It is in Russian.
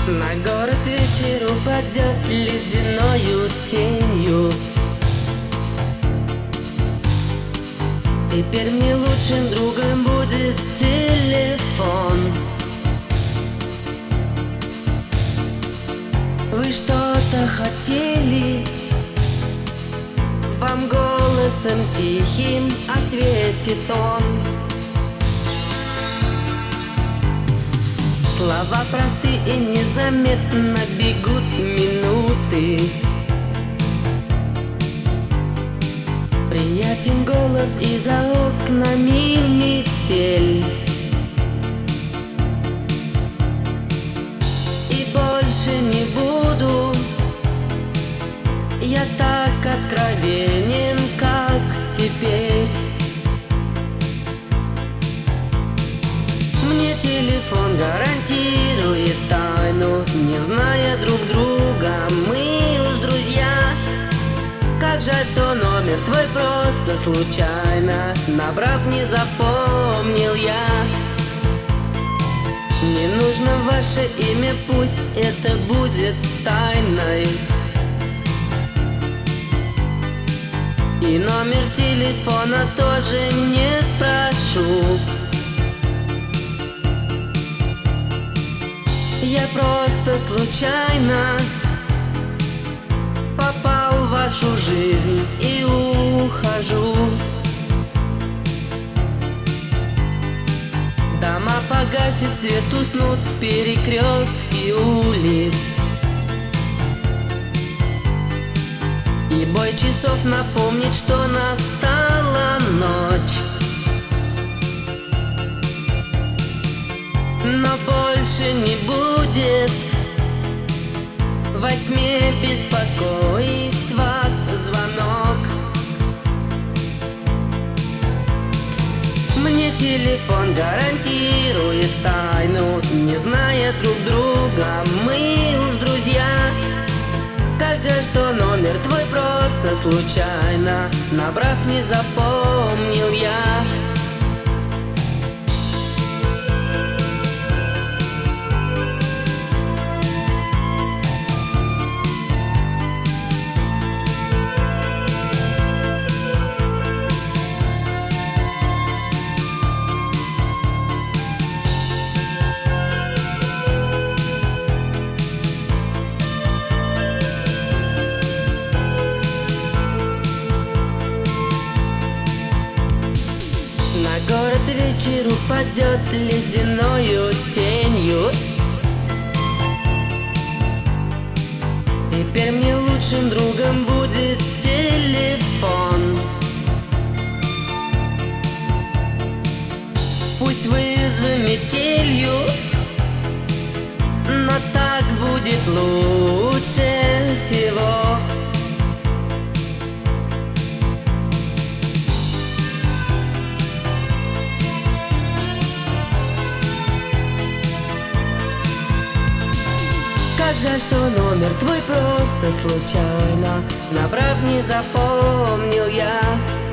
На город вечер упадет ледяною тенью. Теперь мне лучшим другом будет телефон. Вы что-то хотели? Вам голосом тихим ответит он. Слова просты и незаметно бегут минуты. Приятен голос, и за окнами метель. И больше не буду я так откровенен, как теперь. Мне телефон гарантирует тайну, не зная друг друга, мы уж друзья. Как жаль, что номер твой просто случайно, набрав, не запомнил я. Мне нужно ваше имя, пусть это будет тайной. И номер телефона тоже не спрошу. Я просто случайно попал в вашу жизнь и ухожу. Дома погасит свет, уснут перекрестки улиц. И бой часов напомнит, что настала ночь. Но больше не будет во тьме беспокоить вас звонок. Мне телефон гарантирует тайну, не зная друг друга, мы уж друзья. Как жаль, что номер твой просто случайно, набрав, не запомнил я. На город вечер упадет ледяною тенью. Теперь мне лучшим другом будет телефон. Пусть вы за метелью, но так будет лучше всего. Как жаль, что номер твой просто случайно, набрав, не запомнил я.